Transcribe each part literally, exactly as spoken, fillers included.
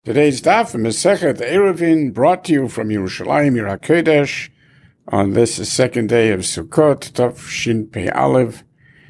Today's daf from Masechet Eruvin, brought to you from Yerushalayim, Yer HaKodesh, on this second day of Sukkot, Tov Shin Pei Aleph,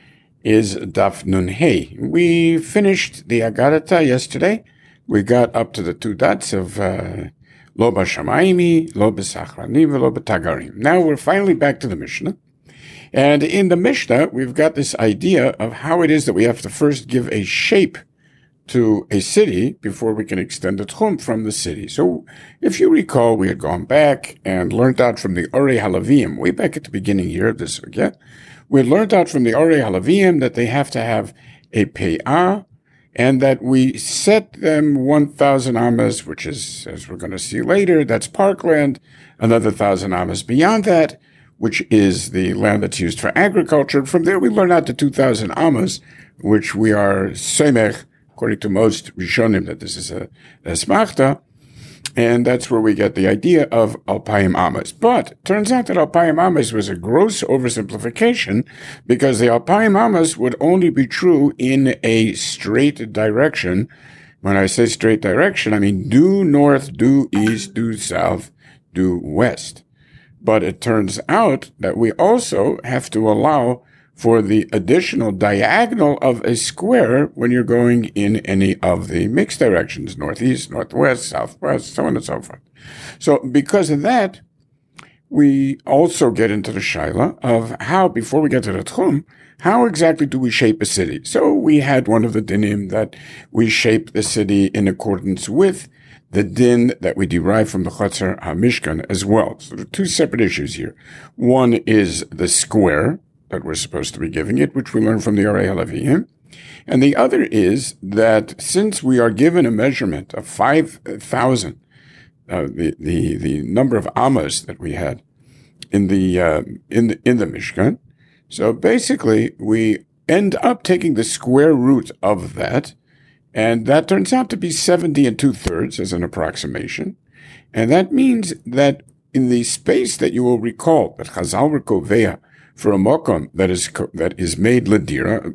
is daf Nun Hey. We finished the Agadata yesterday. We got up to the two dots of uh, Lo B'Shamayimi, Lo B'Sachranim, Lo B'Tagarim. Now we're finally back to the Mishnah. And in the Mishnah, we've got this idea of how it is that we have to first give a shape to a city before we can extend the tchum from the city. So if you recall, we had gone back and learned out from the Orei Halavim, way back at the beginning here of this again. We had learned out from the Orei Halavim that they have to have a pei'ah, and that we set them one thousand amas, which is, as we're going to see later, that's parkland, another one thousand amas beyond that, which is the land that's used for agriculture. From there, we learn out to two thousand amas, which we are semech, according to most Rishonim, that this is a, a smachta, and that's where we get the idea of alpayim amas. But it turns out that alpayim amas was a gross oversimplification, because the alpayim amas would only be true in a straight direction. When I say straight direction, I mean due north, due east, due south, due west. But it turns out that we also have to allow for the additional diagonal of a square when you're going in any of the mixed directions, northeast, northwest, southwest, so on and so forth. So because of that, we also get into the shaila of how, before we get to the tchum, how exactly do we shape a city? So we had one of the dinim that we shape the city in accordance with the din that we derive from the Chatzar HaMishkan as well. So there are two separate issues here. One is the square that we're supposed to be giving it, which we learn from the Orei Halavim. And the other is that since we are given a measurement of five thousand, uh, the, the, the number of amas that we had in the, uh, in the, in the Mishkan, so basically we end up taking the square root of that, and that turns out to be seventy and two thirds as an approximation. And that means that in the space that you will recall that Chazal were koveya for a mokom that is that is made ledira,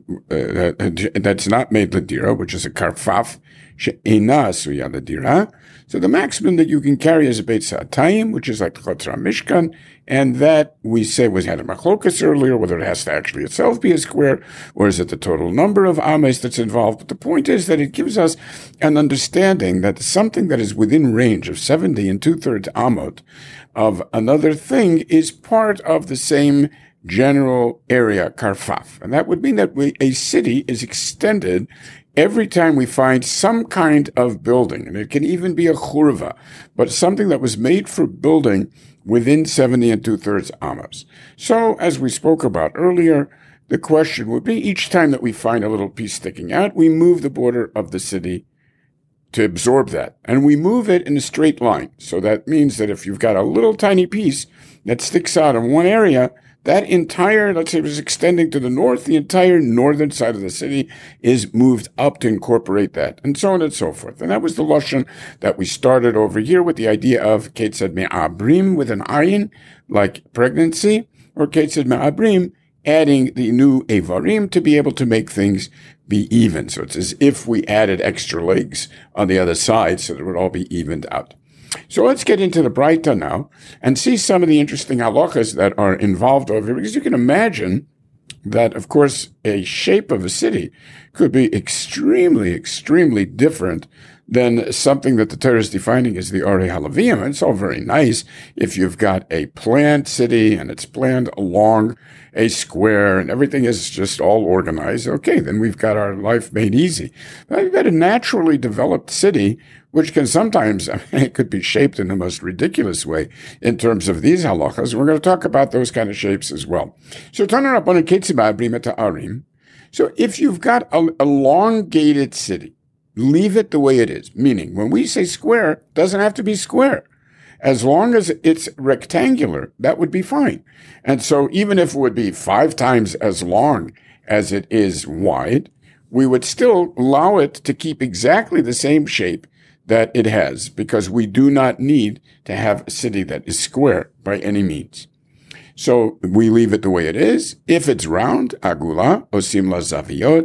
uh, that's not made ledira, which is a karfaf she'ena asuya ledira. So the maximum that you can carry is a beit sa'atayim, which is like the Chatzar Mishkan, and that we say was had a machlokas earlier, whether it has to actually itself be a square, or is it the total number of ames that's involved. But the point is that it gives us an understanding that something that is within range of seventy and two-thirds amot of another thing is part of the same general area, karfaf. And that would mean that we, a city is extended every time we find some kind of building, and it can even be a churva, but something that was made for building within seventy and two-thirds amas. So, as we spoke about earlier, the question would be, each time that we find a little piece sticking out, we move the border of the city to absorb that. And we move it in a straight line. So that means that if you've got a little tiny piece that sticks out in one area, that entire, let's say it was extending to the north, the entire northern side of the city is moved up to incorporate that, and so on and so forth. And that was the lashon that we started over here with the idea of ketzad me'abrim with an ayin, like pregnancy, or ketzad me'abrim, adding the new evarim to be able to make things be even. So it's as if we added extra legs on the other side so that it would all be evened out. So let's get into the Braita now and see some of the interesting halachas that are involved over here, because you can imagine that, of course, a shape of a city could be extremely, extremely different than something that the Torah is defining as the Orei Halavim. And it's all very nice if you've got a planned city and it's planned along a square and everything is just all organized. Okay, then we've got our life made easy. But you've got a naturally developed city, which can sometimes, I mean, it could be shaped in the most ridiculous way in terms of these halachas. We're going to talk about those kind of shapes as well. So, turn up on a ketzibah brimeta arim. So, if you've got a elongated city, leave it the way it is. Meaning, when we say square, it doesn't have to be square. As long as it's rectangular, that would be fine. And so, even if it would be five times as long as it is wide, we would still allow it to keep exactly the same shape that it has, because we do not need to have a city that is square by any means. So we leave it the way it is. If it's round, agula, osim la zaviyot,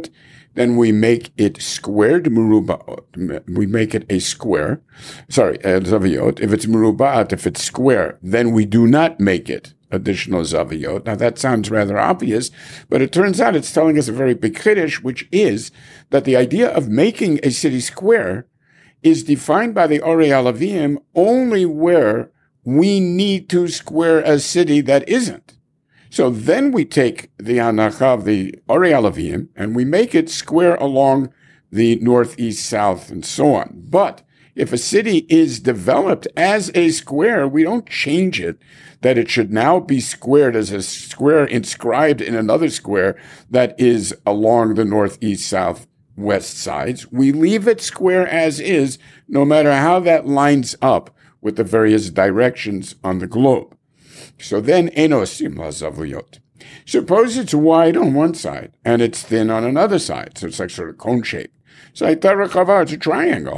then we make it squared meruba'ot. We make it a square. Sorry, uh, zaviyot. If it's meruba'at, if it's square, then we do not make it additional zaviyot. Now that sounds rather obvious, but it turns out it's telling us a very big chiddush, which is that the idea of making a city square is defined by the Orei Alavim only where we need to square a city that isn't. So then we take the hanacha of the Orei Alavim and we make it square along the north, east, south, and so on. But if a city is developed as a square, we don't change it, that it should now be squared as a square inscribed in another square that is along the north, east, south, west sides. We leave it square as is, no matter how that lines up with the various directions on the globe. So then, enosim lazavuyot. Suppose it's wide on one side and it's thin on another side, so it's like sort of cone shape. So it's a triangle.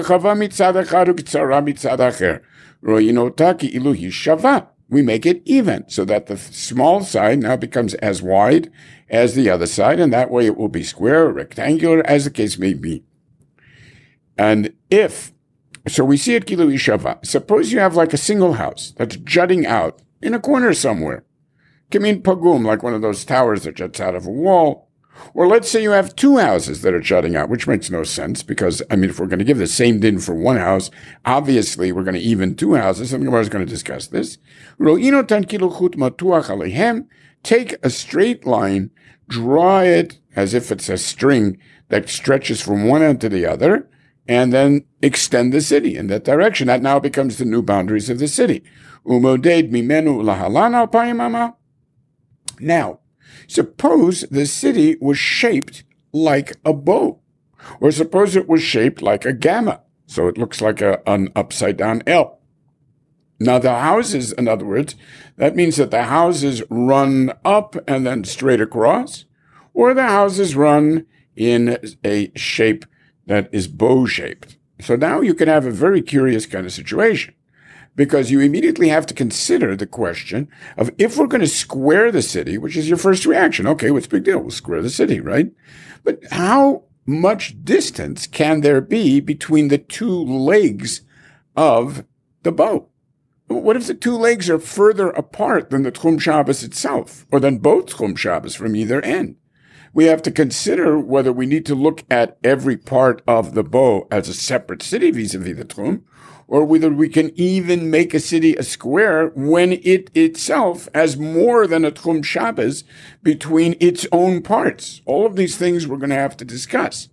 We make it even so that the small side now becomes as wide as the other side, and that way it will be square or rectangular, as the case may be. And if, so we see it kilu ishava. Suppose you have like a single house that's jutting out in a corner somewhere. Kamin pagum, like one of those towers that juts out of a wall. Or let's say you have two houses that are jutting out, which makes no sense because, I mean, if we're going to give the same din for one house, obviously we're going to even two houses, and the Gemara is going to discuss this. Take a straight line, draw it as if it's a string that stretches from one end to the other, and then extend the city in that direction. That now becomes the new boundaries of the city. Now, suppose the city was shaped like a bow, or suppose it was shaped like a gamma, so it looks like a, an upside-down L. Now, the houses, in other words, that means that the houses run up and then straight across, or the houses run in a shape that is bow-shaped. So now you can have a very curious kind of situation, because you immediately have to consider the question of if we're going to square the city, which is your first reaction. Okay, what's the big deal? We'll square the city, right? But how much distance can there be between the two legs of the bow? What if the two legs are further apart than the Tchum Shabbos itself, or than both Tchum Shabbos from either end? We have to consider whether we need to look at every part of the bow as a separate city vis-a-vis the Tchum, or whether we can even make a city a square when it itself has more than a Tchum Shabbos between its own parts. All of these things we're going to have to discuss.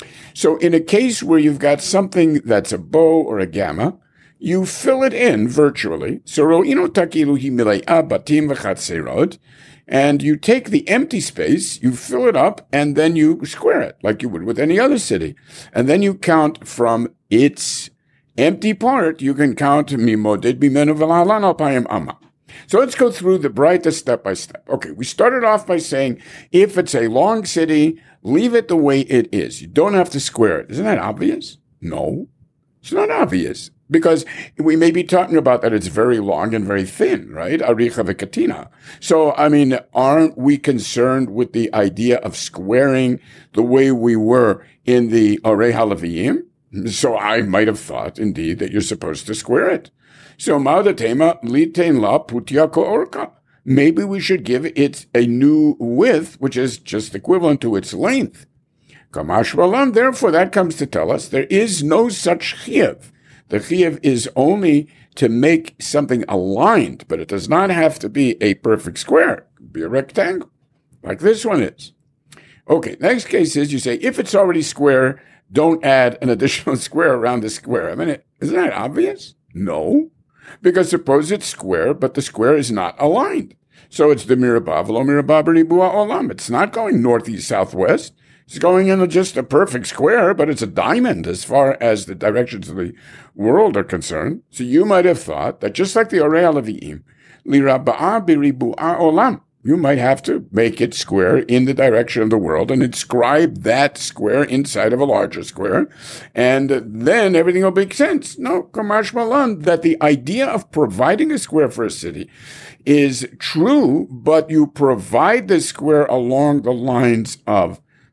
So in a case where you've got something that's a bow or a gamma, you fill it in virtually. So ro'ino takiluhi milayah batim v'chatserot, and you take the empty space, you fill it up, and then you square it like you would with any other city. And then you count from its empty part, you can count mimoded bimenu v'lahalan alpayim amma. So let's go through the brightest step by step. Okay, we started off by saying if it's a long city, leave it the way it is. You don't have to square it. Isn't that obvious? No, it's not obvious. Because we may be talking about that it's very long and very thin, right? Aricha v'katina. So, I mean, aren't we concerned with the idea of squaring the way we were in the Orei Halaviyim? So I might have thought, indeed, that you're supposed to square it. So, ma'odatema litein la putya ko'orka. Maybe we should give it a new width, which is just equivalent to its length. Kamash v'alam. Therefore, that comes to tell us there is no such chiyuv. The chiyuv is only to make something aligned, but it does not have to be a perfect square. It could be a rectangle, like this one is. Okay, next case is you say, if it's already square, don't add an additional square around the square. I mean, isn't that obvious? No, because suppose it's square, but the square is not aligned. So it's the mirabah v'lo mirabah b'ribua olam. It's not going northeast, southwest. It's going in just a perfect square, but it's a diamond as far as the directions of the world are concerned. So you might have thought that just like the Orei Halaviyim, lirabah b'ribu'a olam, you might have to make it square in the direction of the world and inscribe that square inside of a larger square, and then everything will make sense. No, kamash malan, that the idea of providing a square for a city is true, but you provide the square along the lines of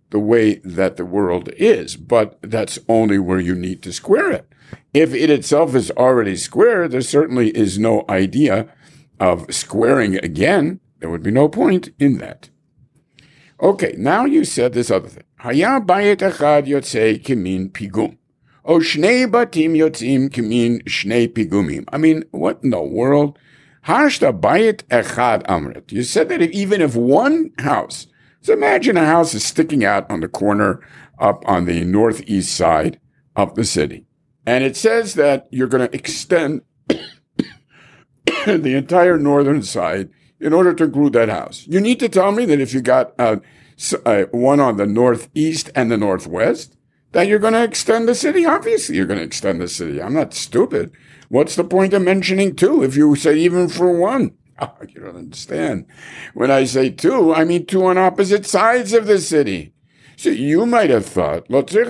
the way that the world is, but that's only where you need to square it. If it itself is already square, there certainly is no idea of squaring again. There would be no point in that. Okay, now you said this other thing. Haya bayit echad yotzei kimin pigum. O shnei batim yotzim kimin shnei pigumim. I mean, what in the world? Hashta bayit echad amrit. You said that if, even if one house, so imagine a house is sticking out on the corner up on the northeast side of the city. And it says that you're going to extend the entire northern side in order to include that house. You need to tell me that if you got uh, uh, one on the northeast and the northwest, that you're going to extend the city. Obviously, you're going to extend the city. I'm not stupid. What's the point of mentioning two if you say even for one? Oh, you don't understand. When I say two, I mean two on opposite sides of the city. So you might have thought,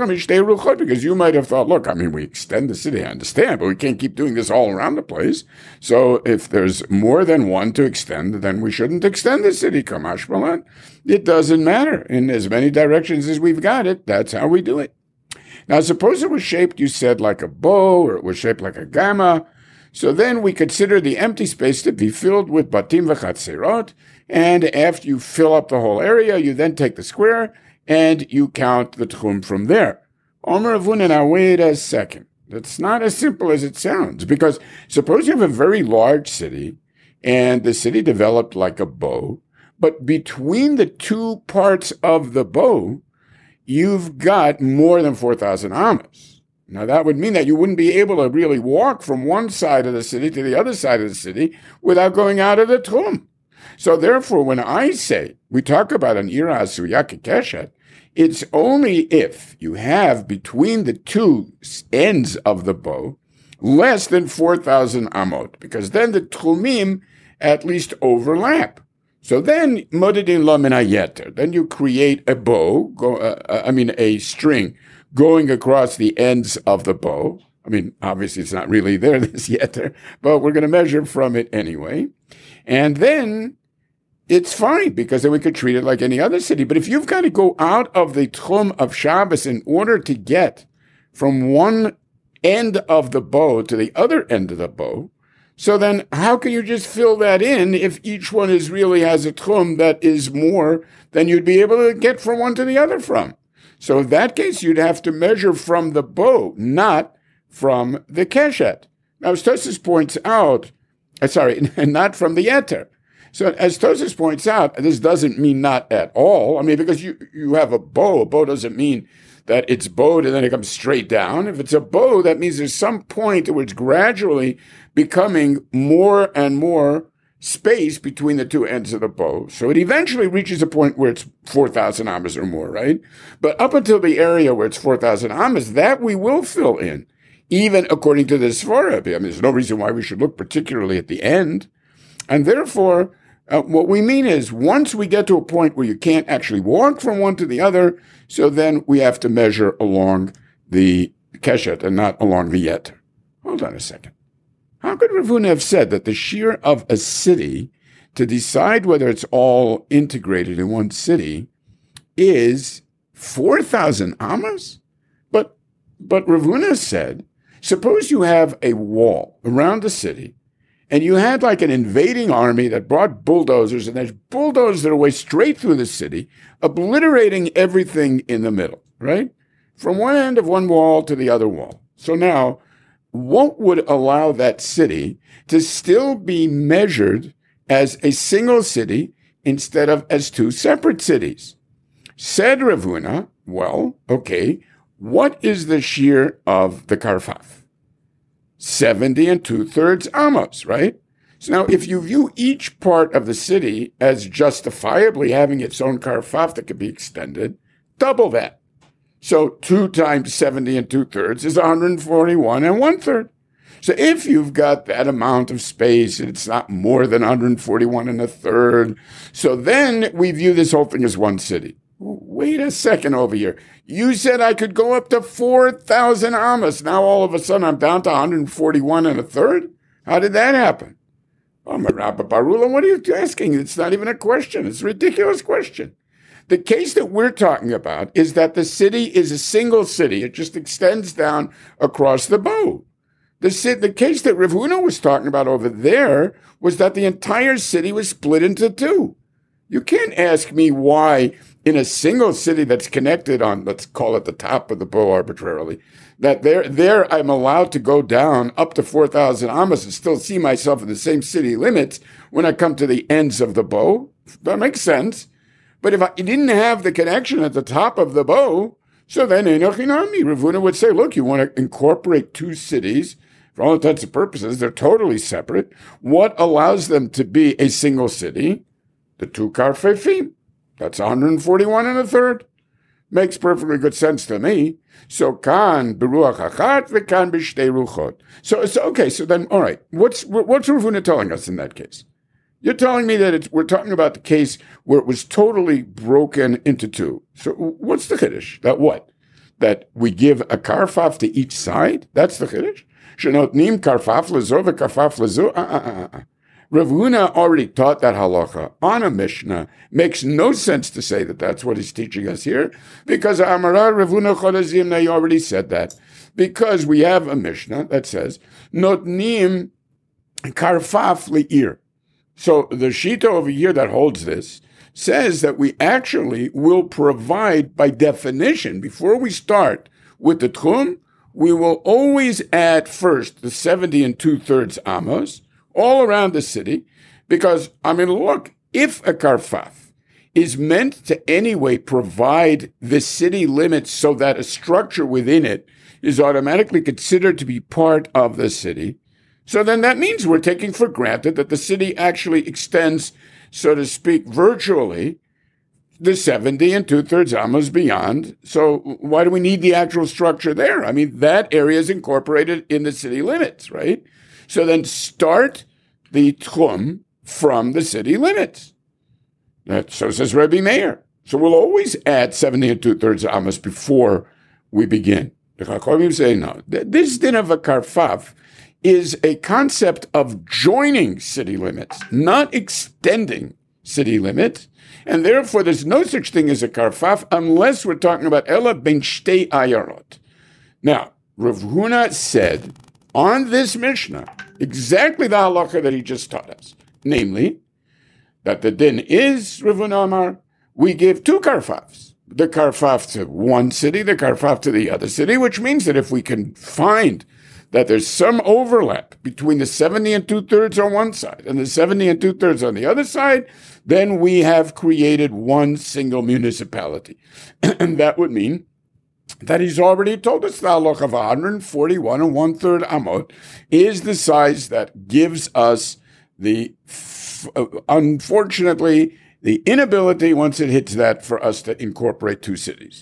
because you might have thought, look, I mean, we extend the city, I understand, but we can't keep doing this all around the place. So if there's more than one to extend, then we shouldn't extend the city, Kamash Balan. It doesn't matter. In as many directions as we've got it, that's how we do it. Now, suppose it was shaped, you said, like a bow, or it was shaped like a gamma. So then we consider the empty space to be filled with batim v'chatzerot, and after you fill up the whole area, you then take the square, and you count the tchum from there. Omer Avuna, now wait a second. That's not as simple as it sounds, because suppose you have a very large city, and the city developed like a bow, but between the two parts of the bow, you've got more than four thousand amas. Now that would mean that you wouldn't be able to really walk from one side of the city to the other side of the city without going out of the tchum. So therefore, when I say, we talk about an ira asuya kekeshet, it's only if you have between the two ends of the bow less than four thousand amot, because then the tchumim at least overlap. So then, modidin lo min hayeter, then you create a bow, go, uh, I mean a string, going across the ends of the bow. I mean, obviously it's not really there, this yeter, but we're going to measure from it anyway. And then it's fine, because then we could treat it like any other city. But if you've got to go out of the tchum of Shabbos in order to get from one end of the bow to the other end of the bow, so then how can you just fill that in if each one is really has a tchum that is more than you'd be able to get from one to the other from? So in that case, you'd have to measure from the bow, not from the keshet. Now, as Tosfos points out, uh, sorry, not from the yeter. So as Tosfos points out, this doesn't mean not at all. I mean, because you, you have a bow. A bow doesn't mean that it's bowed and then it comes straight down. If it's a bow, that means there's some point where it's gradually becoming more and more space between the two ends of the bow. So it eventually reaches a point where it's four thousand amas or more, right? But up until the area where it's four thousand amas, that we will fill in, even according to the Svara. I mean, there's no reason why we should look particularly at the end. And therefore, uh, what we mean is once we get to a point where you can't actually walk from one to the other, so then we have to measure along the keshet and not along the yeter. Hold on a second. How could Rav Huna have said that the shear of a city to decide whether it's all integrated in one city is four thousand amas? But, but Rav Huna said, suppose you have a wall around the city, and you had like an invading army that brought bulldozers, and they bulldozed their way straight through the city, obliterating everything in the middle, right? From one end of one wall to the other wall. So now, what would allow that city to still be measured as a single city instead of as two separate cities? Said Rav Huna, well, okay, what is the shear of the karfaf? seventy and two-thirds amos, right? So now, if you view each part of the city as justifiably having its own karfaf that could be extended, double that. So two times seventy and two-thirds is one hundred forty-one and one-third. So if you've got that amount of space and it's not more than one hundred forty-one and a third, so then we view this whole thing as one city. Wait a second over here. You said I could go up to four thousand amas. Now all of a sudden I'm down to one hundred forty-one and a third? How did that happen? Oh, my Rabbi Barula, what are you asking? It's not even a question. It's a ridiculous question. The case that we're talking about is that the city is a single city. It just extends down across the bow. The, the case that Rav Huna was talking about over there was that the entire city was split into two. You can't ask me why in a single city that's connected on, let's call it the top of the bow arbitrarily, that there, there I'm allowed to go down up to four thousand amos and still see myself in the same city limits when I come to the ends of the bow. That makes sense. But if I didn't have the connection at the top of the bow, so then Enoch Inami, Rav Huna would say, look, you want to incorporate two cities. For all intents and purposes, they're totally separate. What allows them to be a single city? The two karfefim. That's one hundred forty-one and a third. Makes perfectly good sense to me. So kan beruach achat v'kan b'shtei ruchot. So, so okay. So then, all right. What's what's Rav Huna telling us in that case? You're telling me that it's, we're talking about the case where it was totally broken into two. So what's the chiddush? That what? That we give a karfaf to each side? That's the chiddush? Shenotnim karfaf lezo v'karfaf lezo? Uh-uh-uh-uh. Rav Huna already taught that halacha on a Mishnah. Makes no sense to say that that's what he's teaching us here, because Amara Rav Huna Chodazim, they already said that. Because we have a Mishnah that says, Notnim karfaf le'ir. So the Shita over here that holds this says that we actually will provide, by definition, before we start with the Tchum, we will always add first the seventy and two-thirds amos all around the city, because, I mean, look, if a karfaf is meant to anyway provide the city limits so that a structure within it is automatically considered to be part of the city, so then that means we're taking for granted that the city actually extends, so to speak, virtually the seventy and two-thirds amos beyond. So why do we need the actual structure there? I mean, that area is incorporated in the city limits, right? So then start the tchum from the city limits. That, so says Rebbe Meir. So we'll always add seventy and two-thirds amos before we begin. The Chachamim say no. This din of a karfaf is a concept of joining city limits, not extending city limits. And therefore, there's no such thing as a karfaf unless we're talking about Ela ben shtei ayarot. Now, Rav Huna said on this Mishnah exactly the halacha that he just taught us, namely that the din is, Rav Huna Amar, we give two karfafs, the karfaf to one city, the karfaf to the other city, which means that if we can find that there's some overlap between the seventy and two-thirds on one side and the seventy and two-thirds on the other side, then we have created one single municipality. And that would mean that he's already told us the halacha of one hundred forty-one and one-third amot is the size that gives us the, uh, unfortunately, the inability, once it hits that, for us to incorporate two cities.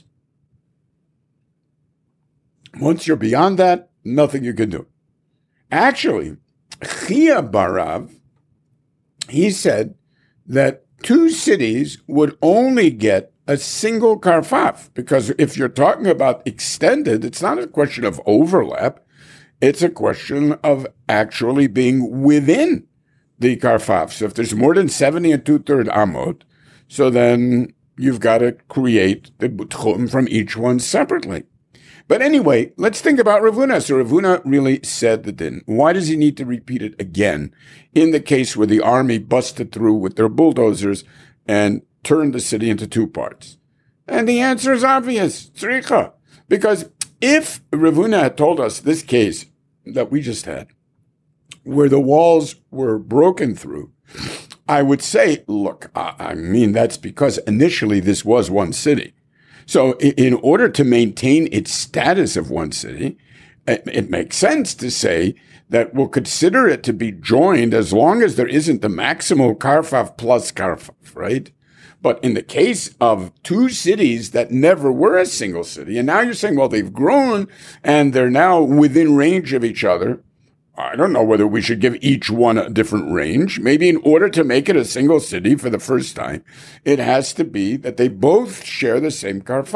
Once you're beyond that, nothing you can do. Actually, Chia Barav, he said that two cities would only get a single karfaf, because if you're talking about extended, it's not a question of overlap. It's a question of actually being within the karfaf. So if there's more than seventy and two-thirds amot, so then you've got to create the tchum from each one separately. But anyway, let's think about Rav Huna. So Rav Huna really said the din. Why does he need to repeat it again in the case where the army busted through with their bulldozers and turned the city into two parts? And the answer is obvious, tzricha. Because if Rav Huna had told us this case that we just had, where the walls were broken through, I would say, look, I, I mean, that's because initially this was one city. So in order to maintain its status of one city, it makes sense to say that we'll consider it to be joined as long as there isn't the maximal karfaf plus karfaf, right? But in the case of two cities that never were a single city, and now you're saying, well, they've grown and they're now within range of each other, I don't know whether we should give each one a different range. Maybe in order to make it a single city for the first time, it has to be that they both share the same karfaf.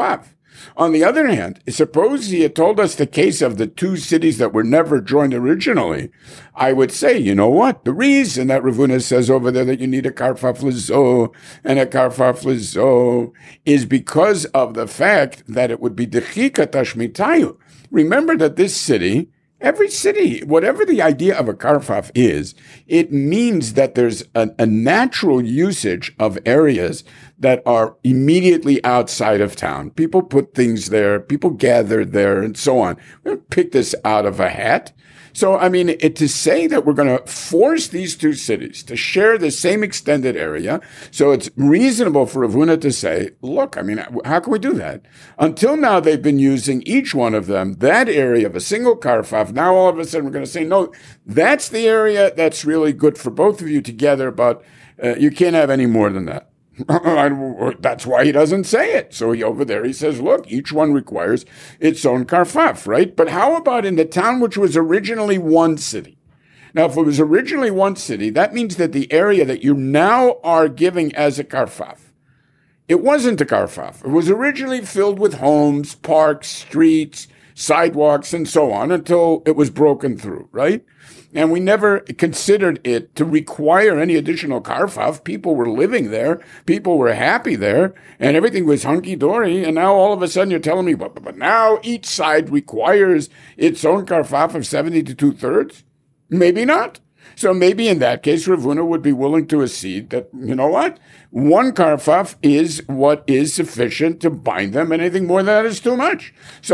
On the other hand, suppose he had told us the case of the two cities that were never joined originally, I would say, you know what? The reason that Rav Huna says over there that you need a karfaf lezo and a karfaf lezo is because of the fact that it would be dechika tashmitayu. Remember that this city, every city, whatever the idea of a karfaf is, it means that there's a, a natural usage of areas that are immediately outside of town. People put things there, people gather there, and so on. We don't pick this out of a hat. So, I mean, it, to say that we're going to force these two cities to share the same extended area, so it's reasonable for Rav Huna to say, look, I mean, how can we do that? Until now, they've been using each one of them, that area of a single karfaf. Now, all of a sudden, we're going to say, no, that's the area that's really good for both of you together, but uh, you can't have any more than that. That's why he doesn't say it. So he over there, he says, look, each one requires its own karfaf, right? But how about in the town which was originally one city? Now, if it was originally one city, that means that the area that you now are giving as a karfaf, it wasn't a karfaf. It was originally filled with homes, parks, streets, sidewalks, and so on until it was broken through, right? And we never considered it to require any additional karfaf. People were living there. People were happy there. And everything was hunky-dory. And now all of a sudden you're telling me, but, but now each side requires its own karfaf of seventy to two-thirds? Maybe not. So maybe in that case, Rav Huna would be willing to accede that, you know what? One karfaf is what is sufficient to bind them. Anything more than that is too much. So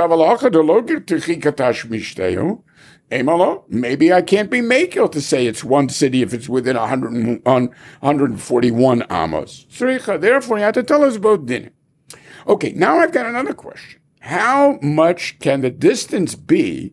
maybe I can't be makil to say it's one city if it's within one hundred, one hundred forty-one amos. Therefore, you have to tell us about dinner. Okay, now I've got another question. How much can the distance be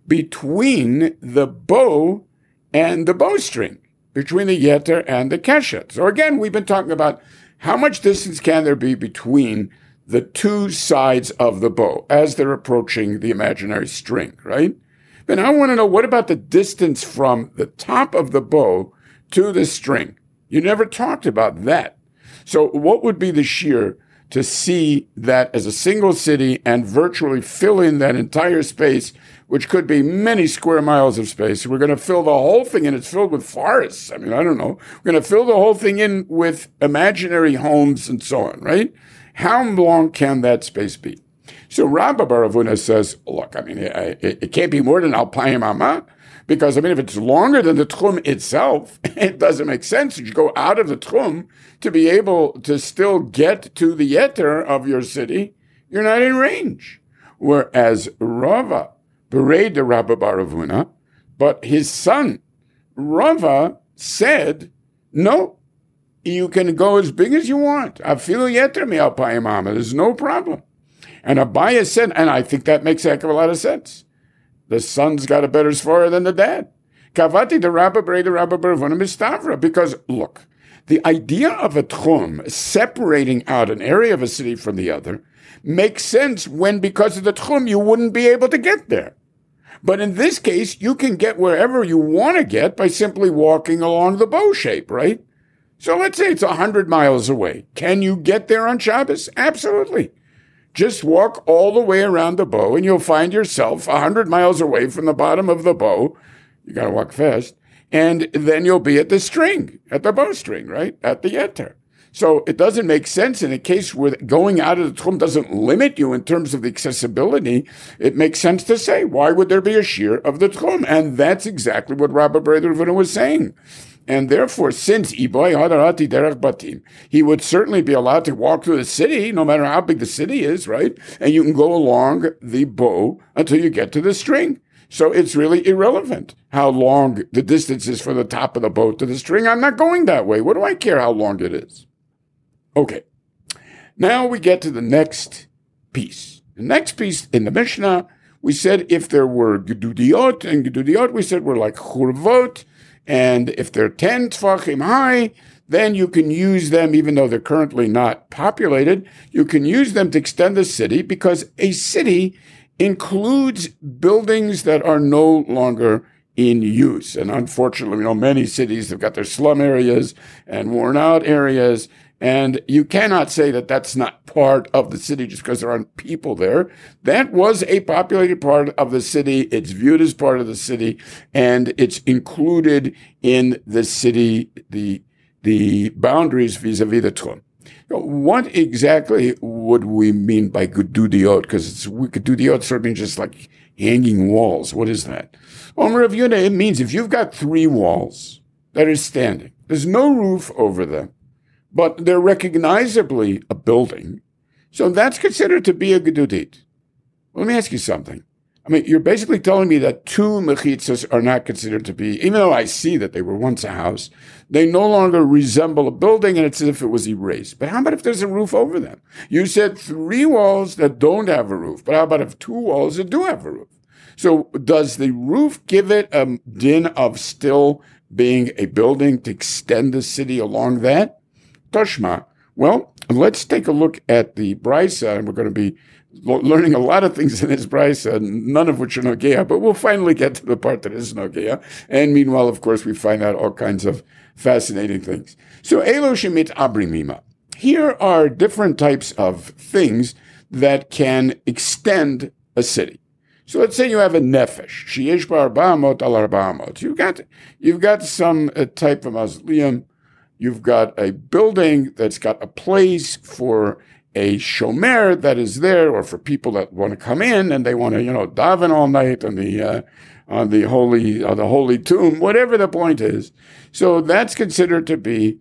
between the bow and the bowstring, between the yeter and the keshet? So again, we've been talking about how much distance can there be between the two sides of the bow as they're approaching the imaginary string, right? But I want to know, what about the distance from the top of the bow to the string? You never talked about that. So what would be the shear to see that as a single city and virtually fill in that entire space, which could be many square miles of space? We're going to fill the whole thing, and it's filled with forests. I mean, I don't know. We're going to fill the whole thing in with imaginary homes and so on, right? How long can that space be? So Rabba bar Rav Huna says, look, I mean, it, it, it can't be more than alpayim amma, because, I mean, if it's longer than the tchum itself, it doesn't make sense. You go out of the tchum to be able to still get to the yeter of your city. You're not in range. Whereas Rava berated Rabba bar Rav Huna, but his son, Rava, said, no, you can go as big as you want. Afilu yeter mi alpayim amma. There's no problem. And Abaya said, and I think that makes a heck of a lot of sense, the son's got a better svara than the dad. Kavati the Rabba Brei the Rabba Baravuna Mistavra. Because, look, the idea of a tchum separating out an area of a city from the other makes sense when, because of the tchum, you wouldn't be able to get there. But in this case, you can get wherever you want to get by simply walking along the bow shape, right? So let's say it's one hundred miles away. Can you get there on Shabbos? Absolutely. Just walk all the way around the bow and you'll find yourself one hundred miles away from the bottom of the bow. You got to walk fast. And then you'll be at the string, at the bowstring, right? At the yeter. So it doesn't make sense in a case where going out of the tchum doesn't limit you in terms of the accessibility. It makes sense to say, why would there be a shear of the tchum? And that's exactly what Rabbi Breder was saying. And therefore, since Iboy Hadarati Derech Batim, he would certainly be allowed to walk through the city, no matter how big the city is, right? And you can go along the bow until you get to the string. So it's really irrelevant how long the distance is from the top of the bow to the string. I'm not going that way. What do I care how long it is? Okay. Now we get to the next piece. The next piece in the Mishnah, we said if there were Gedudiot, and Gedudiot we said were like Churvot, and if they're ten tfachim high, then you can use them, even though they're currently not populated, you can use them to extend the city, because a city includes buildings that are no longer in use. And unfortunately, you know, many cities have got their slum areas and worn out areas, And you cannot say that that's not part of the city just because there aren't people there. That was a populated part of the city. It's viewed as part of the city, and it's included in the city, the, the boundaries vis-a-vis the Tchum. What exactly would we mean by gedudiot? Because it's gedudiot sort of means just like hanging walls. What is that? Omer Rav Yehuda, it means if you've got three walls that are standing, there's no roof over them, but they're recognizably a building, so that's considered to be a gedudit. Well, let me ask you something. I mean, you're basically telling me that two mechitzas are not considered to be, even though I see that they were once a house, they no longer resemble a building, and it's as if it was erased. But how about if there's a roof over them? You said three walls that don't have a roof, but how about if two walls that do have a roof? So does the roof give it a din of still being a building to extend the city along that? Toshma. Well, let's take a look at the Brisa, and we're going to be learning a lot of things in this Brisa, none of which are Nogeya, but we'll finally get to the part that is Nogeya. And meanwhile, of course, we find out all kinds of fascinating things. So, Elo Shemit Abrimima. Here are different types of things that can extend a city. So let's say you have a nefesh, sheyesh bar ba'amot al arba'amot. You've got, you've got some uh, type of mausoleum. You've got a building that's got a place for a shomer that is there, or for people that want to come in and they want to, you know, daven all night on the uh, on the holy uh, the holy tomb, whatever the point is. So that's considered to be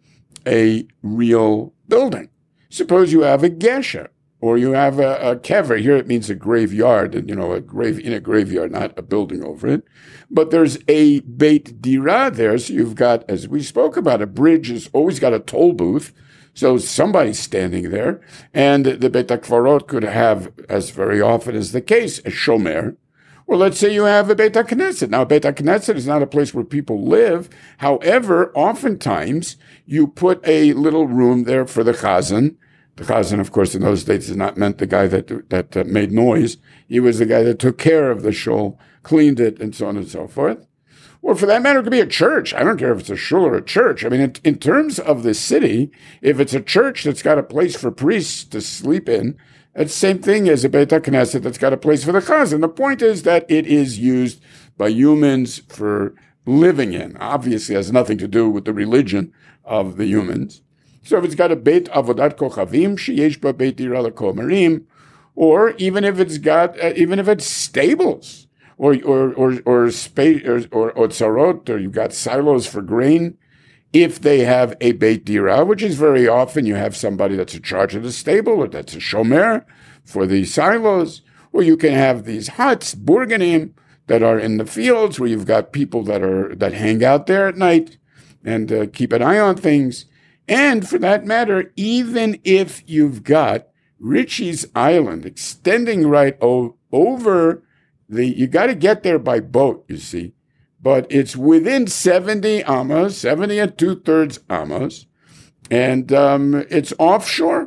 a real building. Suppose you have a gesher, or you have a, a kever. Here it means a graveyard, and you know, a grave in a graveyard, not a building over it. But there's a beit dira there, so you've got, as we spoke about, a bridge has always got a toll booth. So somebody's standing there, and the Beit HaKvarot could have, as very often is the case, a shomer. Or let's say you have a Beit HaKnesset. Now, Beit HaKnesset is not a place where people live. However, oftentimes you put a little room there for the chazan. The chazan, of course, in those days is not meant the guy that that uh, made noise. He was the guy that took care of the shul, cleaned it, and so on and so forth. Or for that matter, it could be a church. I don't care if it's a shul or a church. I mean, in, in terms of the city, if it's a church that's got a place for priests to sleep in, it's the same thing as a Beit HaKnesset that's got a place for the chazan. The point is that it is used by humans for living in. Obviously, it has nothing to do with the religion of the humans. So if it's got a Beit Avodat Kochavim, sheyesh ba Beit Dira LaKomerim, or even if it's got, uh, even if it's stables, or or or or space or or, or tzarot, or you've got silos for grain, if they have a Beit Dira, which is very often you have somebody that's in charge of the stable, or that's a shomer for the silos, or you can have these huts, burganim, that are in the fields where you've got people that are that hang out there at night and uh, keep an eye on things. And for that matter, even if you've got Ritchie's Island extending right o- over the, you got to get there by boat, you see, but it's within seventy amos, seventy and two thirds amos, and um, it's offshore,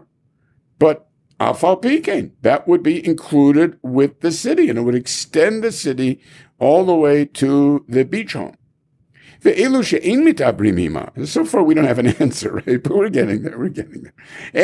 but afal pikein, that would be included with the city, and it would extend the city all the way to the beach home. So far, we don't have an answer, right? But we're getting there. We're getting there.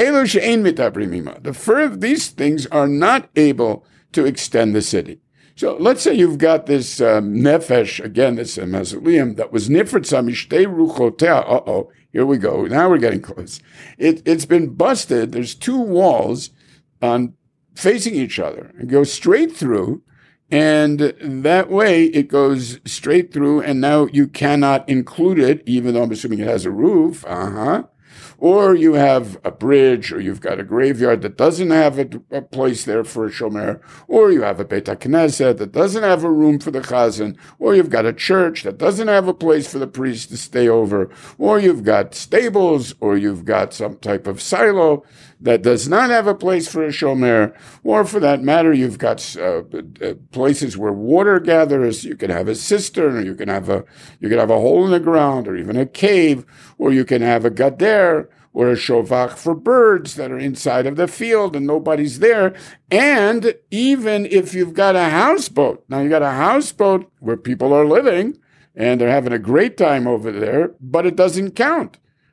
The fur, these things are not able to extend the city. So let's say you've got this um, nefesh, again, this uh, mausoleum that was nifritza mishtei ruchotea. Uh-oh, here we go. Now we're getting close. It, it's been busted. There's two walls on facing each other and go straight through. And that way it goes straight through, and now you cannot include it, even though I'm assuming it has a roof. Uh-huh. Or you have a bridge, or you've got a graveyard that doesn't have a, a place there for a shomer, or you have a Beit HaKnesset that doesn't have a room for the chazan, or you've got a church that doesn't have a place for the priest to stay over, or you've got stables, or you've got some type of silo that does not have a place for a shomer, or for that matter, you've got uh, uh, places where water gathers. You can have a cistern, or you can have a you can have a hole in the ground, or even a cave, or you can have a gader, or a shovach for birds that are inside of the field and nobody's there. And even if you've got a houseboat, now you got a houseboat where people are living and they're having a great time over there, but it doesn't count.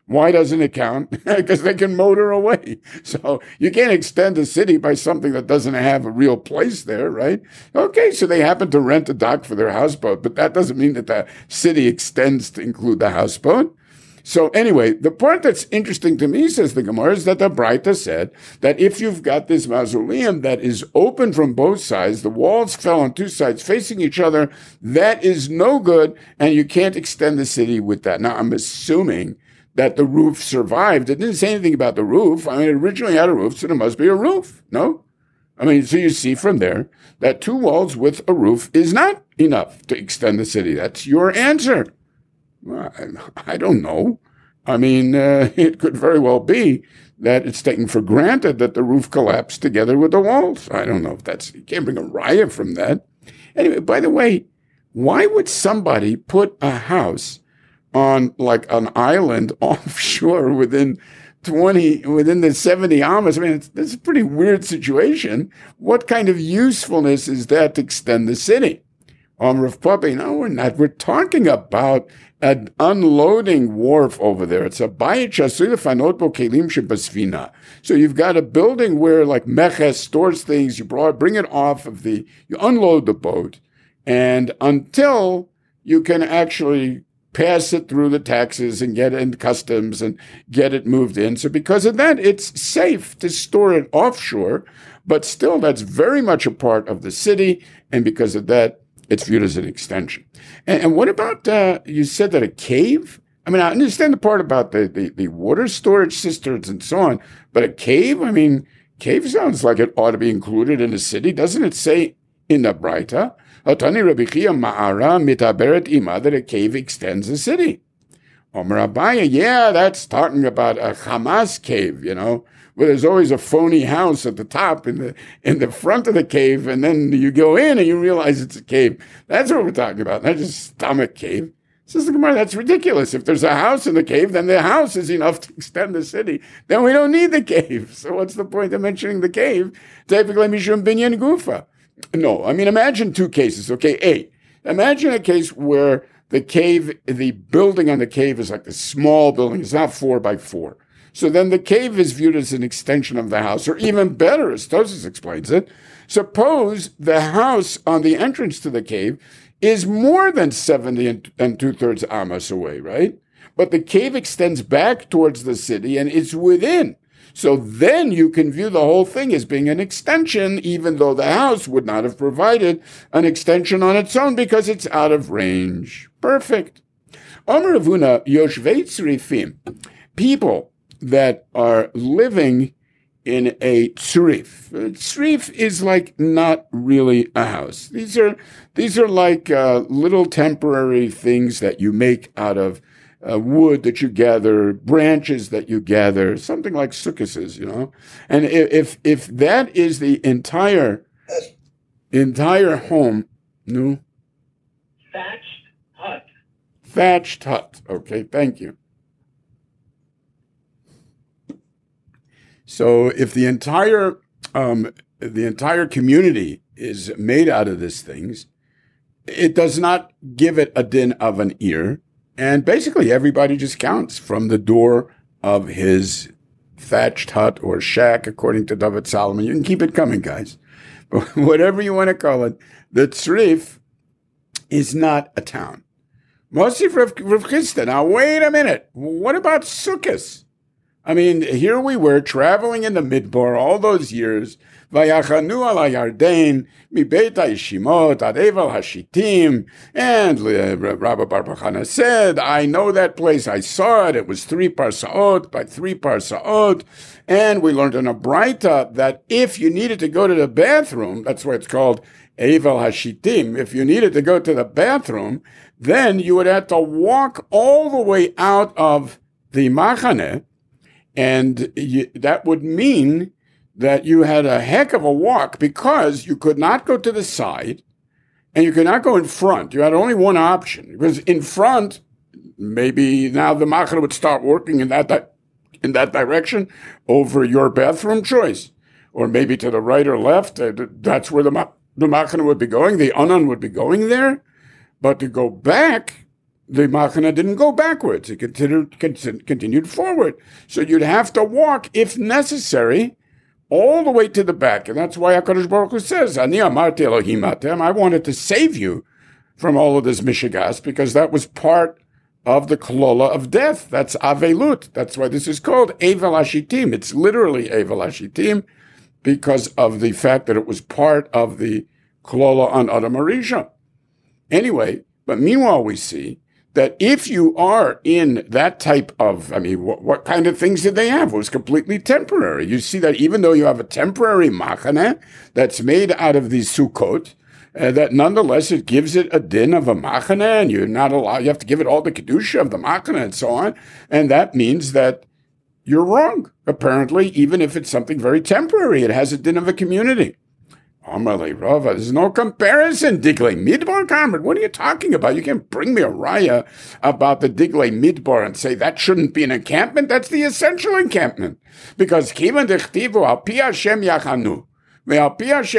Why doesn't it count? Because they can motor away. So you can't extend a city by something that doesn't have a real place there, right? Okay, so they happen to rent a dock for their houseboat, but that doesn't mean that the city extends to include the houseboat. So anyway, the part that's interesting to me, says the Gemara, is that the Braita said that if you've got this mausoleum that is open from both sides, the walls fell on two sides facing each other, that is no good, and you can't extend the city with that. Now, I'm assuming that the roof survived. It didn't say anything about the roof. I mean, it originally had a roof, so there must be a roof, no? I mean, so you see from there that two walls with a roof is not enough to extend the city. That's your answer. Well, I, I don't know. I mean, uh, it could very well be that it's taken for granted that the roof collapsed together with the walls. I don't know if that's, you can't bring a raya from that. Anyway, by the way, why would somebody put a house on like an island offshore within twenty, within the seventy amas? I mean, it's, it's a pretty weird situation. What kind of usefulness is that to extend the city? Um, Rav Papi, no, we're not. We're talking about an unloading wharf over there. It's a bayit shasui lefanot bo kelim shebasfina. So you've got a building where like Meches stores things. You brought, bring it off of the, you unload the boat, and until you can actually pass it through the taxes and get it in customs and get it moved in. So because of that, it's safe to store it offshore, but still that's very much a part of the city. And because of that, it's viewed as an extension. And, and what about, uh, you said that a cave? I mean, I understand the part about the, the, the water storage cisterns and so on, but a cave? I mean, cave sounds like it ought to be included in a city. Doesn't it say in the Braita, Hatani Rabbi Chia Ma'ara mitaberet ima, that a cave extends a city? Omer Abaya, yeah, that's talking about a Hamas cave, you know, where there's always a phony house at the top in the in the front of the cave, and then you go in and you realize it's a cave. That's what we're talking about, not just stomach cave. Says the Gemara, that's ridiculous. If there's a house in the cave, then the house is enough to extend the city. Then we don't need the cave. So what's the point of mentioning the cave? Typically, mishum binyan gufa. No, I mean, imagine two cases. Okay, A, imagine a case where the cave, the building on the cave is like a small building. It's not four by four. So then the cave is viewed as an extension of the house, or even better, as Tosfos explains it. Suppose the house on the entrance to the cave is more than seventy and, and two-thirds amas away, right? But the cave extends back towards the city and it's within. So then you can view the whole thing as being an extension, even though the house would not have provided an extension on its own because it's out of range. Perfect. Omer Avuna Yoshvei Tzrifim. People that are living in a tzrif. A tzrif is like not really a house. These are these are like uh, little temporary things that you make out of uh, wood that you gather, branches that you gather, something like sukkahs, you know. And if if that is the entire entire home, no, Thatched hut. Thatched hut. Okay, thank you. So if the entire um, the entire community is made out of these things, it does not give it a din of an ear, and basically everybody just counts from the door of his thatched hut or shack, according to David Solomon. You can keep it coming, guys. But whatever you want to call it, the tzrif is not a town. Mosif Rav Chisda. Now wait a minute. What about sukkahs? I mean, here we were traveling in the Midbar all those years. Vayachanu ala Yarden, mi Beit HaYeshimot, ad Evel HaShitim. And Rabbi Bar Chana said, I know that place. I saw it. It was three parsaot by three parsaot. And we learned in a Braita that if you needed to go to the bathroom, that's why it's called Evel HaShitim. If you needed to go to the bathroom, then you would have to walk all the way out of the Machaneh. And you, that would mean that you had a heck of a walk because you could not go to the side and you could not go in front. You had only one option. Because in front, maybe now the machane would start working in that di- in that direction over your bathroom choice. Or maybe to the right or left. Uh, that's where the, ma- the machane would be going. The anan would be going there. But to go back, the machana didn't go backwards. It continued, continued forward. So you'd have to walk, if necessary, all the way to the back. And that's why HaKadosh Baruch Hu says, Ani amarti Elohim atem, I wanted to save you from all of this mishigas, because that was part of the klola of death. That's avelut. That's why this is called Evel Hashitim. It's literally Evel Hashitim because of the fact that it was part of the klola on Adam Arisha. Anyway, but meanwhile we see that if you are in that type of, I mean, what, what kind of things did they have? It was completely temporary. You see that even though you have a temporary machane that's made out of these sukkot, Uh, that nonetheless it gives it a din of a machana, and you're not allowed, you have to give it all the kedusha of the machana and so on. And that means that you're wrong, apparently, even if it's something very temporary. It has a din of a community. Amarle Rava, there's no comparison. Diglei Midbar Kamrat, what are you talking about? You can't bring me a raya about the Diglei Midbar and say that shouldn't be an encampment. That's the essential encampment. Because Kivan Dechtivu Al Pi Hashem Yachanu. We saw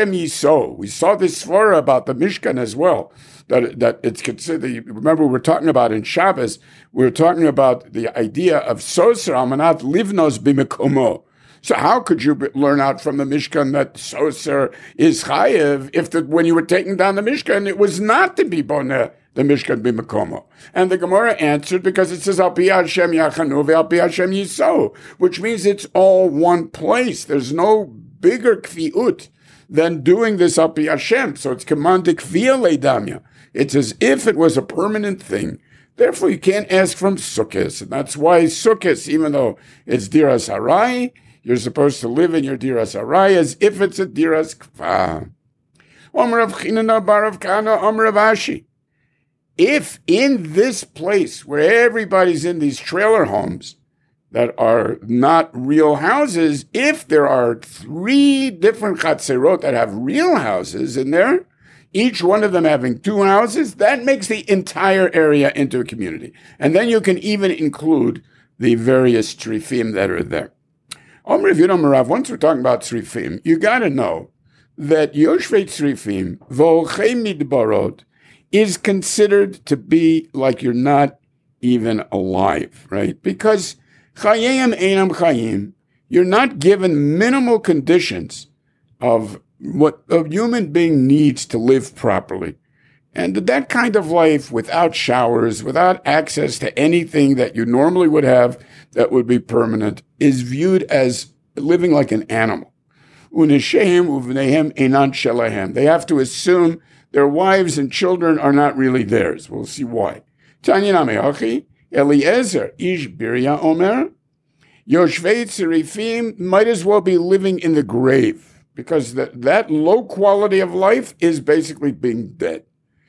this svara about the Mishkan as well, that that it's considered. Remember, we were talking about in Shabbos, we were talking about the idea of soser almanat livnos b'mekomo. So how could you learn out from the Mishkan that soser is chayev if the, when you were taking down the Mishkan, it was not to be boneh the Mishkan b'mekomo? And the Gemara answered because it says al pi Hashem yachanu ve'al pi Hashem yiso, which means it's all one place. There's no bigger kviut than doing this al pi Hashem. So it's commanded kvia leidamya. It's as if it was a permanent thing. Therefore, you can't ask from sukkahs. And that's why sukkahs, even though it's diras harai, you're supposed to live in your diras harai as if it's a diras kfa. Omer Rav Chinana bar Rav Kahana, Omer Rav Ashi. If in this place where everybody's in these trailer homes that are not real houses, if there are three different chatzerot that have real houses in there, each one of them having two houses, that makes the entire area into a community. And then you can even include the various trifim that are there. Omer Yudam Rav, once we're talking about trifim, you got to know that Yoshvei trifim, volchei midbarot, is considered to be like you're not even alive, right? Because chayim einam chayim, you're not given minimal conditions of what a human being needs to live properly. And that kind of life without showers, without access to anything that you normally would have that would be permanent, is viewed as living like an animal. Unesheim uvnehem einan shelahem. They have to assume their wives and children are not really theirs. We'll see why. Tanya Nameachi, Eliezer, Ish Birya Omer, Yoshvei Tzirifim might as well be living in the grave, because that, that low quality of life is basically being dead.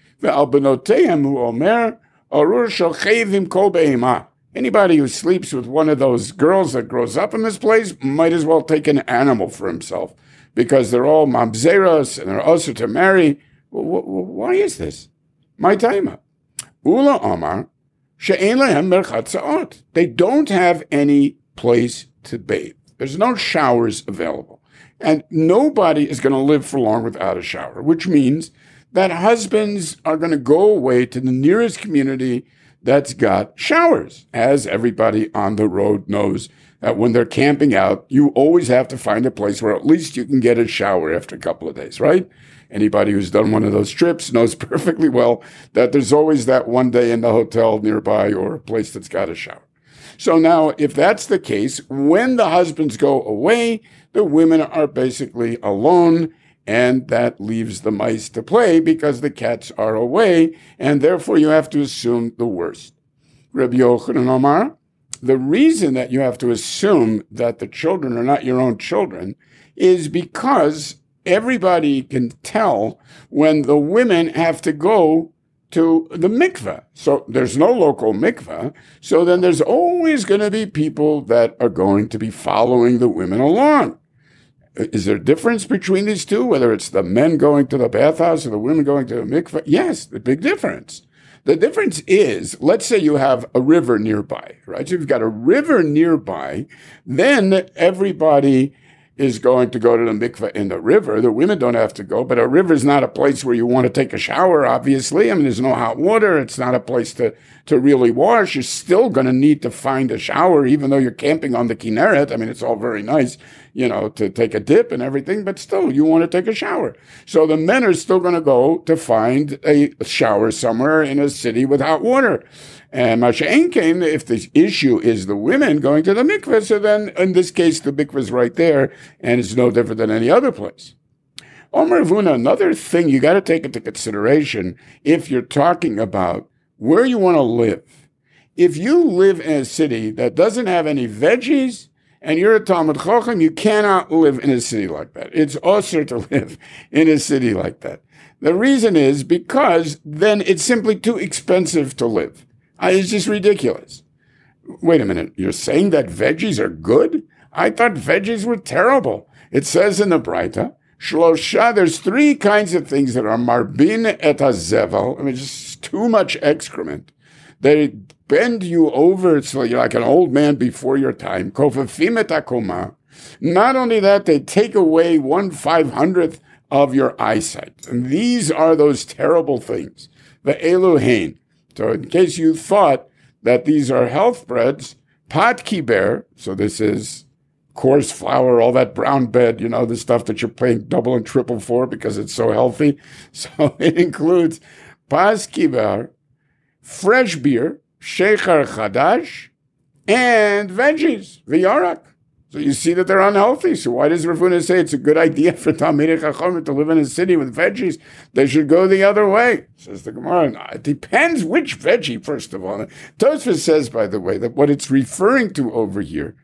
Ve'al hu Omer, Arur Shalchevim Kol Behema. Anybody who sleeps with one of those girls that grows up in this place might as well take an animal for himself, because they're all mamzeros and they're also to marry. Why is this? My time. Ula Omar, she'en lehem merchat. They don't have any place to bathe. There's no showers available. And nobody is going to live for long without a shower, which means that husbands are going to go away to the nearest community that's got showers. As everybody on the road knows, that when they're camping out, you always have to find a place where at least you can get a shower after a couple of days, right? Anybody who's done one of those trips knows perfectly well that there's always that one day in the hotel nearby or a place that's got a shower. So now, if that's the case, when the husbands go away, the women are basically alone, and that leaves the mice to play because the cats are away, and therefore you have to assume the worst. Rabbi Yochanan Omar, the reason that you have to assume that the children are not your own children is because everybody can tell when the women have to go to the mikveh. So there's no local mikveh. So then there's always going to be people that are going to be following the women along. Is there a difference between these two, whether it's the men going to the bathhouse or the women going to the mikveh? Yes, the big difference. The difference is, let's say you have a river nearby, right? So you've got a river nearby, then everybody is going to go to the mikveh in the river. The women don't have to go, but a river is not a place where you want to take a shower, obviously. I mean, there's no hot water. It's not a place to, to really wash. You're still going to need to find a shower, even though you're camping on the Kinneret. I mean, it's all very nice, you know, to take a dip and everything, but still, you want to take a shower. So the men are still going to go to find a shower somewhere in a city with hot water. And Masha'en came, if the issue is the women going to the mikveh, so then in this case, the mikveh is right there, and it's no different than any other place. Omer Vuna, another thing you got to take into consideration if you're talking about where you want to live. If you live in a city that doesn't have any veggies, and you're a Talmud Chacham, you cannot live in a city like that. It's awesome to live in a city like that. The reason is because then it's simply too expensive to live. It's just ridiculous. Wait a minute. You're saying that veggies are good? I thought veggies were terrible. It says in the Braita, Shlosha, there's three kinds of things that are marbin et hazevel. I mean, just too much excrement. They bend you over so you're like an old man before your time. Kofafim et hakoma. Not only that, they take away one five hundredth of your eyesight. And these are those terrible things. The Eluhain. So in case you thought that these are health breads, pat kiber, so this is coarse flour, all that brown bread, you know, the stuff that you're paying double and triple for because it's so healthy. So it includes pas kiber, fresh beer, shechar chadash, and veggies, v'yarak. So you see that they're unhealthy. So why does Rav Huna say it's a good idea for Talmidei Chachamim to live in a city with veggies? They should go the other way, says the Gemara. No, it depends which veggie, first of all. Tosfos says, by the way, that what it's referring to over here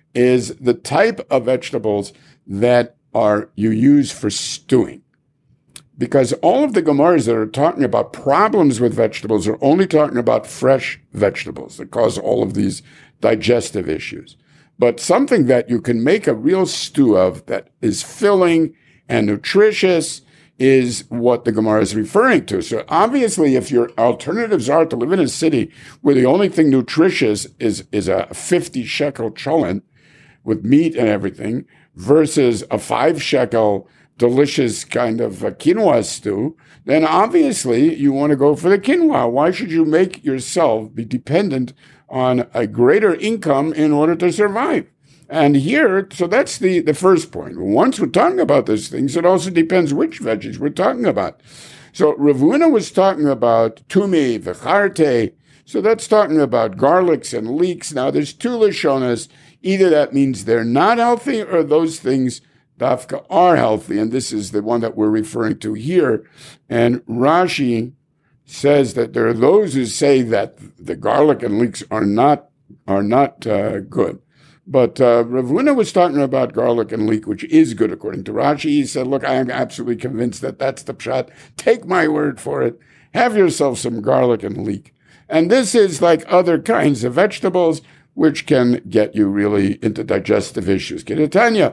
is the type of vegetables that are you use for stewing. Because all of the Gemaras that are talking about problems with vegetables are only talking about fresh vegetables that cause all of these digestive issues. But something that you can make a real stew of that is filling and nutritious is what the Gemara is referring to. So obviously, if your alternatives are to live in a city where the only thing nutritious is, is a fifty shekel cholent with meat and everything versus a five shekel delicious kind of a quinoa stew, then obviously you want to go for the quinoa. Why should you make yourself be dependent on a greater income in order to survive? And here, so that's the, the first point. Once we're talking about these things, it also depends which veggies we're talking about. So Rav Huna was talking about tumi, v'charte, so that's talking about garlics and leeks. Now there's two lashonas. Either that means they're not healthy or those things dafka are healthy. And this is the one that we're referring to here. And Rashi says that there are those who say that the garlic and leeks are not are not uh, good. But uh, Rav Huna was talking about garlic and leek, which is good according to Rashi. He said, look, I am absolutely convinced that that's the pshat. Take my word for it. Have yourself some garlic and leek. And this is like other kinds of vegetables, which can get you really into digestive issues. Kedetanya,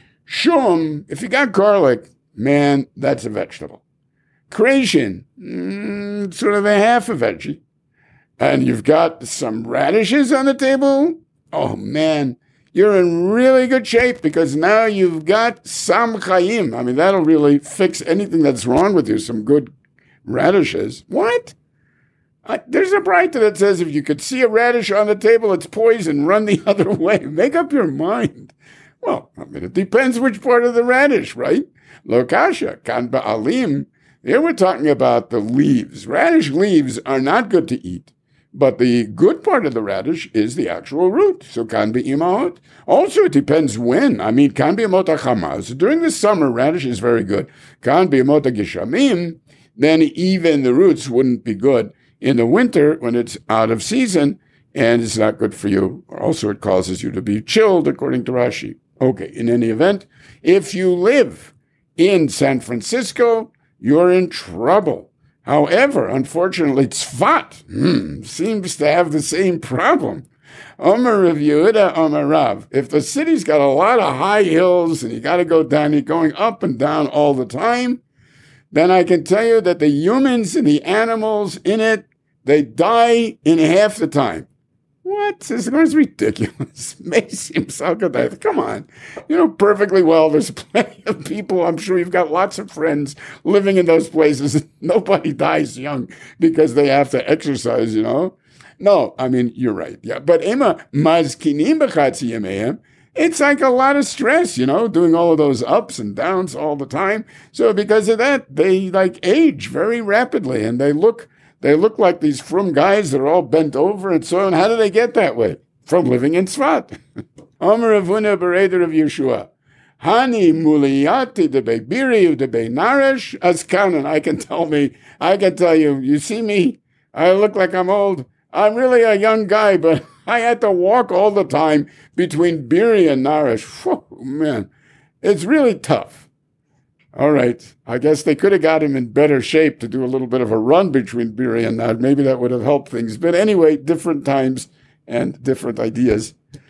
shum, if you got garlic, man, that's a vegetable. Creation, mm, sort of a half a veggie. And you've got some radishes on the table. Oh, man, you're in really good shape because now you've got sam chayim. I mean, that'll really fix anything that's wrong with you, some good radishes. What? Uh, there's a Braita that says if you could see a radish on the table, it's poison. Run the other way. Make up your mind. Well, I mean, it depends which part of the radish, right? Lokasha, kan ba'alim. Here we're talking about the leaves. Radish leaves are not good to eat, but the good part of the radish is the actual root. So kan be imahot. Also, it depends when. I mean, kan be imot hachamaz. During the summer, radish is very good. Kan be imot geshamim. Then even the roots wouldn't be good in the winter when it's out of season, and it's not good for you. Also, it causes you to be chilled, according to Rashi. Okay, in any event, if you live in San Francisco, you're in trouble. However, unfortunately, Tzfat hmm, seems to have the same problem. Omer Rav Yehuda, Omer Rav. If the city's got a lot of high hills and you got to go down, you're going up and down all the time, then I can tell you that the humans and the animals in it, they die in half the time. What? This is ridiculous. Macy himself, come on. You know perfectly well there's plenty of people, I'm sure you've got lots of friends living in those places. Nobody dies young because they have to exercise, you know? No, I mean, you're right. Yeah, but Emma mazkinim b'chatzi yameim, it's like a lot of stress, you know, doing all of those ups and downs all the time. So because of that, they like age very rapidly, and they look they look like these frum guys that are all bent over and so on. How do they get that way? From living in Tzfat. Omer Avuna Bereder of Yeshua. Hani muliyati de bebiri de be narish as kanan. I can tell me, I can tell you, you see me, I look like I'm old. I'm really a young guy, but I had to walk all the time between Biri and Narish. Whew, man, it's really tough. All right. I guess they could have got him in better shape to do a little bit of a run between Biri and Narish. Maybe that would have helped things. But anyway, different times and different ideas.